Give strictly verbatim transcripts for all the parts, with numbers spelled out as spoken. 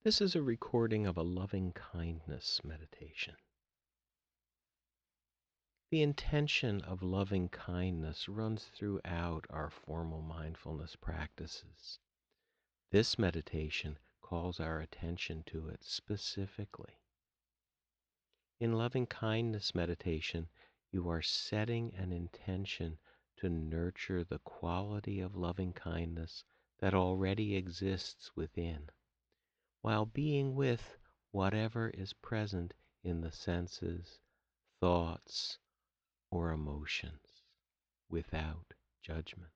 This is a recording of a loving kindness meditation. The intention of loving kindness runs throughout our formal mindfulness practices. This meditation calls our attention to it specifically. In loving kindness meditation, you are setting an intention to nurture the quality of loving kindness that already exists within, while being with whatever is present in the senses, thoughts, or emotions, without judgment.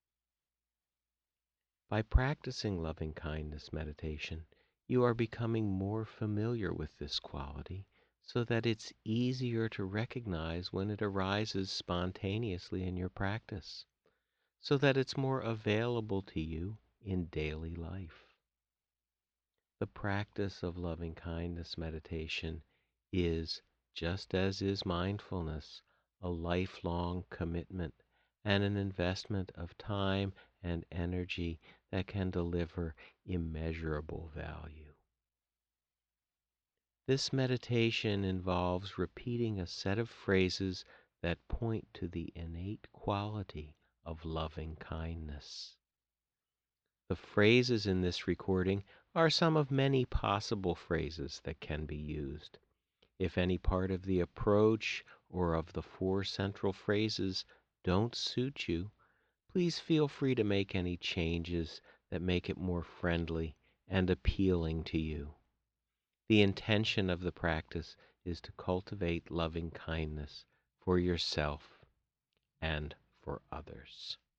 By practicing loving kindness meditation, you are becoming more familiar with this quality so that it's easier to recognize when it arises spontaneously in your practice, so that it's more available to you in daily life. The practice of loving kindness meditation is, just as is mindfulness, a lifelong commitment and an investment of time and energy that can deliver immeasurable value. This meditation involves repeating a set of phrases that point to the innate quality of loving kindness. The phrases in this recording are some of many possible phrases that can be used. If any part of the approach or of the four central phrases don't suit you, please feel free to make any changes that make it more friendly and appealing to you. The intention of the practice is to cultivate loving kindness for yourself and for others.